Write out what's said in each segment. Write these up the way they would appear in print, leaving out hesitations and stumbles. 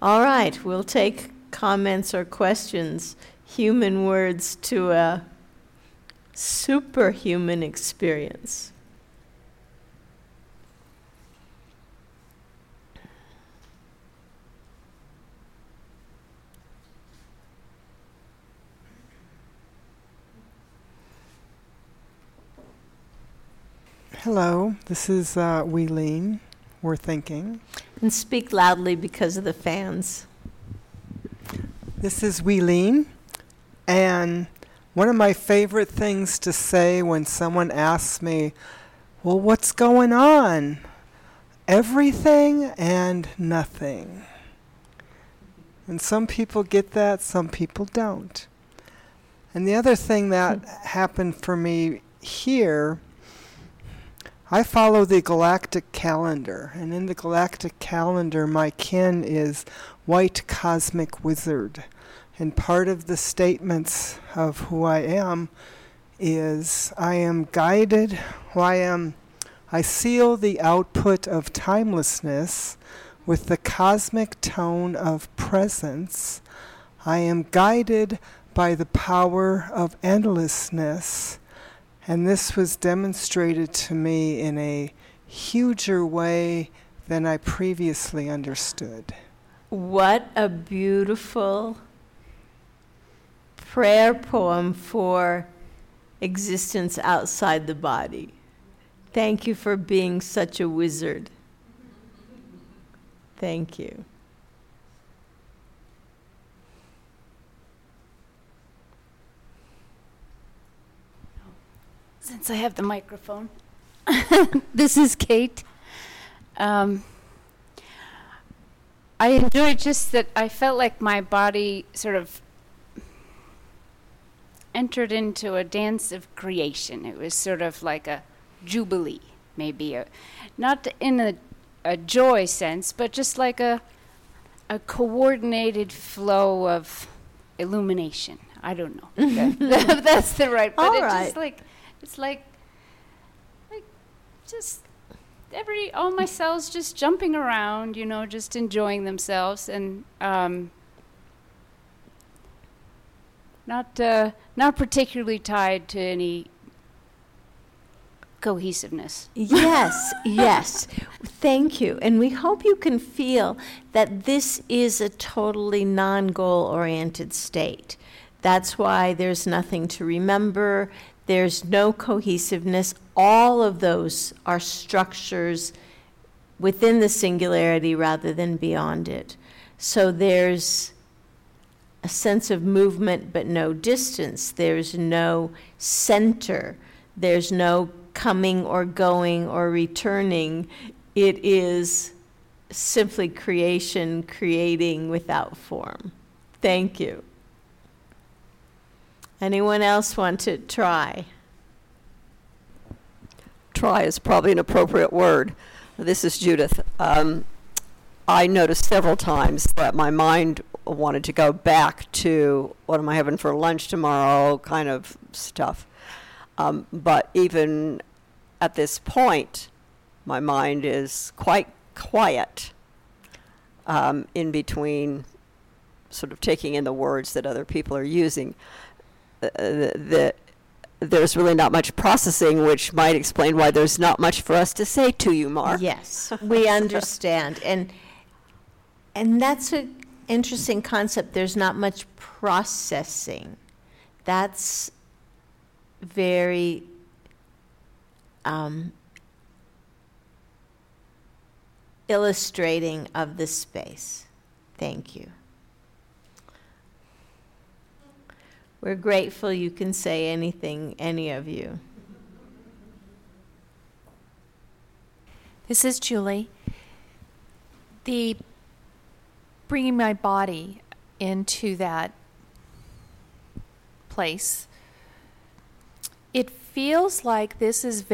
All right, we'll take comments or questions, human words to a superhuman experience. Hello, this is Wheeleen. We're thinking. And speak loudly because of the fans. This is Wheeleen, and one of my favorite things to say when someone asks me, well, what's going on? Everything and nothing. And some people get that, some people don't. And the other thing that happened for me here, I follow the galactic calendar, and in the galactic calendar, my kin is White Cosmic Wizard. And part of the statements of who I am is I am guided, I seal the output of timelessness with the cosmic tone of presence. I am guided by the power of endlessness. And this was demonstrated to me in a huger way than I previously understood. What a beautiful prayer poem for existence outside the body. Thank you for being such a wizard. Thank you. Since I have the microphone, this is Kate. I enjoyed just that I felt like my body sort of entered into a dance of creation. It was sort of like a jubilee, maybe, not in a joy sense, but just like a coordinated flow of illumination. I don't know. That's the right. But All it's right. just like. It's like just all my cells just jumping around, just enjoying themselves, and not particularly tied to any cohesiveness. Yes, yes. Thank you. And we hope you can feel that this is a totally non-goal oriented state. That's why there's nothing to remember. There's no cohesiveness. All of those are structures within the singularity rather than beyond it. So there's a sense of movement but no distance. There's no center. There's no coming or going or returning. It is simply creation, creating without form. Thank you. Anyone else want to try? Try is probably an appropriate word. This is Judith. I noticed several times that my mind wanted to go back to what am I having for lunch tomorrow kind of stuff. But even at this point, my mind is quite quiet in between sort of taking in the words that other people are using. There's really not much processing, which might explain why there's not much for us to say to you, Mar. Yes, we understand. And that's an interesting concept. There's not much processing. That's very illustrating of the space. Thank you. We're grateful you can say anything, any of you. This is Julie. The bringing my body into that place, it feels like this has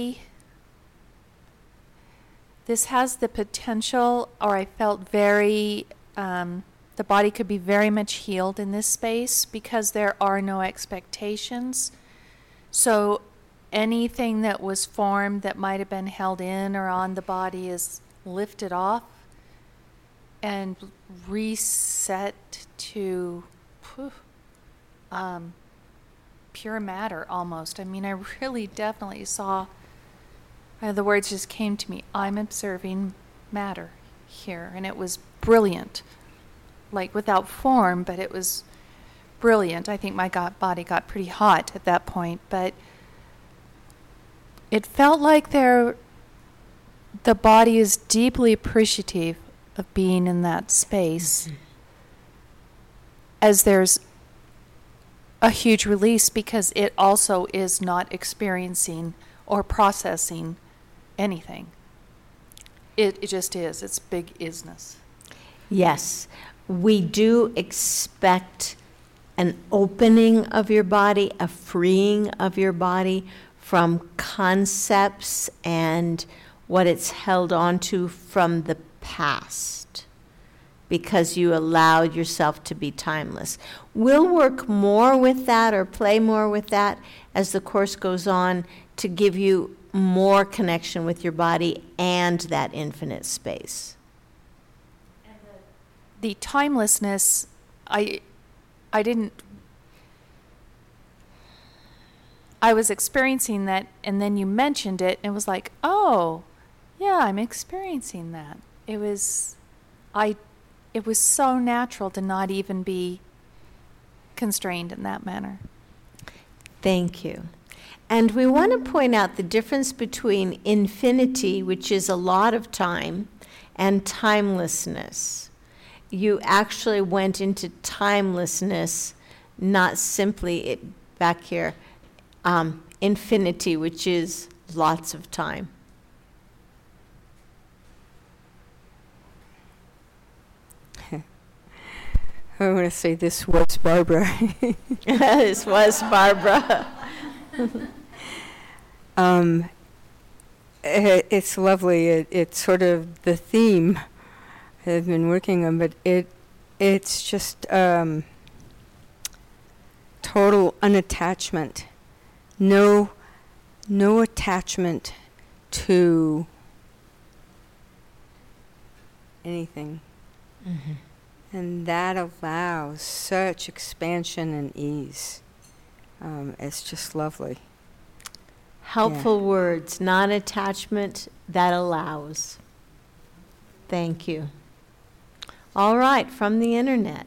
the potential, or I felt very, the body could be very much healed in this space because there are no expectations. So anything that was formed that might have been held in or on the body is lifted off. and reset to pure matter almost. I mean, I really definitely saw, the words just came to me, I'm observing matter here. And it was brilliant, like without form, but it was brilliant. I think my body got pretty hot at that point, but it felt like the body is deeply appreciative of being in that space, as there's a huge release because it also is not experiencing or processing anything. It just is. It's big isness. Yes, we do expect an opening of your body, a freeing of your body from concepts and what it's held on to from the past, because you allowed yourself to be timeless. We'll work more with that or play more with that as the course goes on to give you more connection with your body and that infinite space. The timelessness, I was experiencing that, and then you mentioned it, and it was like, oh, yeah, I'm experiencing that. It was so natural to not even be constrained in that manner. Thank you. And we want to point out the difference between infinity, which is a lot of time, and timelessness. You actually went into timelessness, not simply back here, infinity, which is lots of time. I want to say this was Barbara. This was Barbara. It's lovely. It's sort of the theme I've been working on, but it's just total unattachment. No attachment to anything. Mm-hmm. And that allows such expansion and ease. It's just lovely. Helpful words, non-attachment that allows. Thank you. All right, from the internet.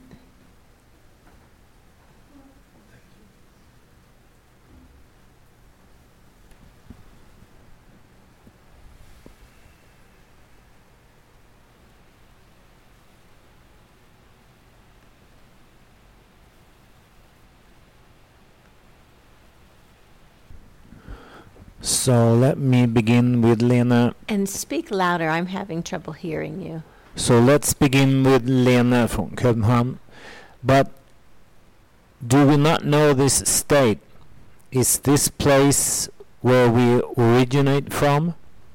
So let me begin with Lena. And speak louder, I'm having trouble hearing you. So let's begin with Lena from Köpenhamn. But do we not know this state? Is this place where we originate from?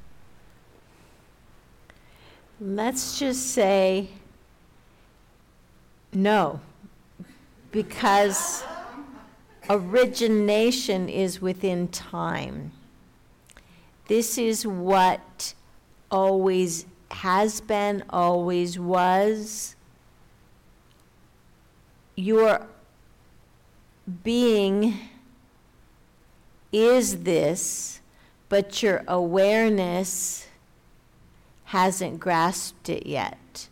Let's just say no, because origination is within time. This is what always has been, always was. Your being is this, but your awareness hasn't grasped it yet.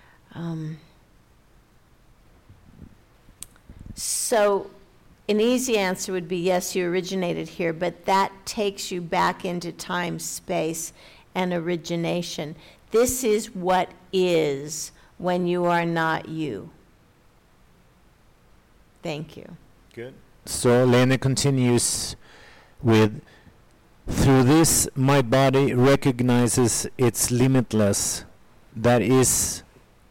So an easy answer would be yes, you originated here, but that takes you back into time, space, and origination. This is what is when you are not you. Thank you. Good. So Lena continues with, through this my body recognizes its limitless, that is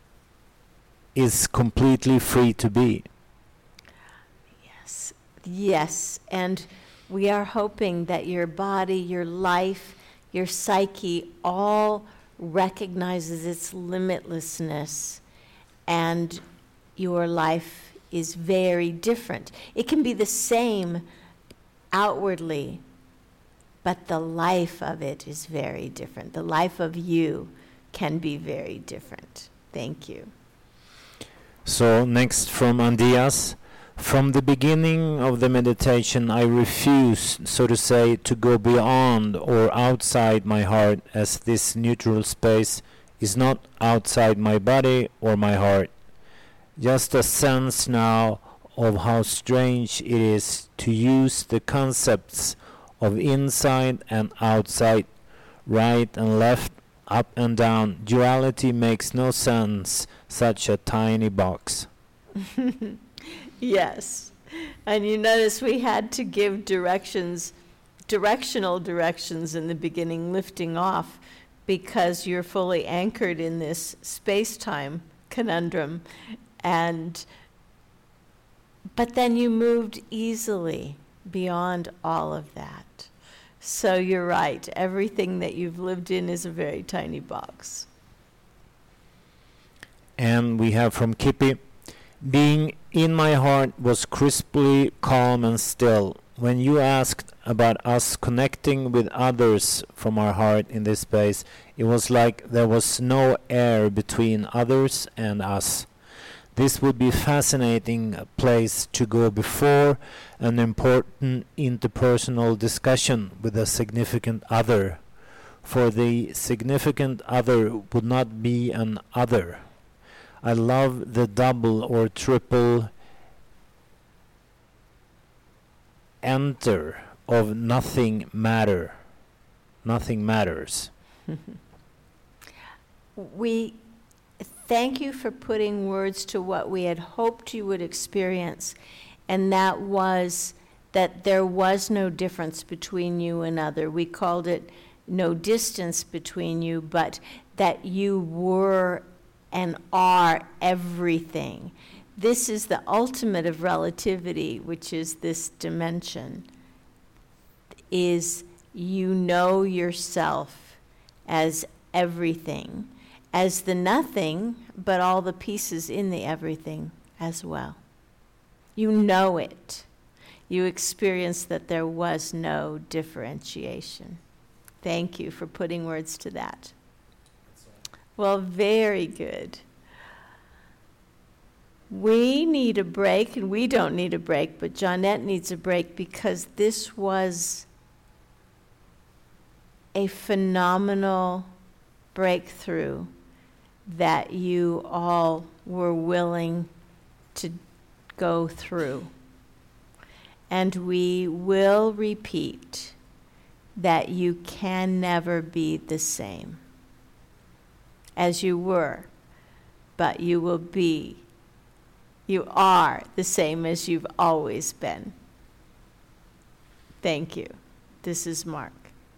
completely free to be. Yes, and we are hoping that your body, your life, your psyche all recognizes its limitlessness, and your life is very different. It can be the same outwardly, but the life of it is very different. The life of you can be very different. Thank you. So next from Andreas. From the beginning of the meditation, I refuse, so to say, to go beyond or outside my heart, as this neutral space is not outside my body or my heart. Just a sense now of how strange it is to use the concepts of inside and outside, right and left, up and down. Duality makes no sense, such a tiny box. Yes. And you notice we had to give directional directions in the beginning, lifting off, because you're fully anchored in this space-time conundrum. But then you moved easily beyond all of that. So you're right. Everything that you've lived in is a very tiny box. And we have from Kippy, being in my heart was crisply calm and still. When you asked about us connecting with others from our heart in this space, it was like there was no air between others and us. This would be a fascinating place to go before an important interpersonal discussion with a significant other. For the significant other would not be an other. I love the double or triple enter of nothing matter. Nothing matters. We thank you for putting words to what we had hoped you would experience, and that was that there was no difference between you and other. We called it no distance between you, but that you were and are everything. This is the ultimate of relativity, which is this dimension, is you know yourself as everything, as the nothing, but all the pieces in the everything as well. You know it. You experience that there was no differentiation. Thank you for putting words to that. Well, very good. We need a break, and we don't need a break, but Jeanette needs a break because this was a phenomenal breakthrough that you all were willing to go through. And we will repeat that you can never be the same as you were, but you are the same as you've always been. Thank you. This is Mark.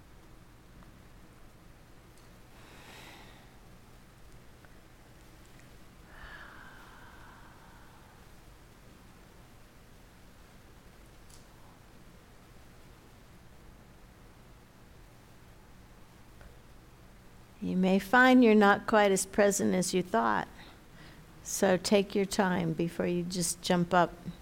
You may find you're not quite as present as you thought. So take your time before you just jump up.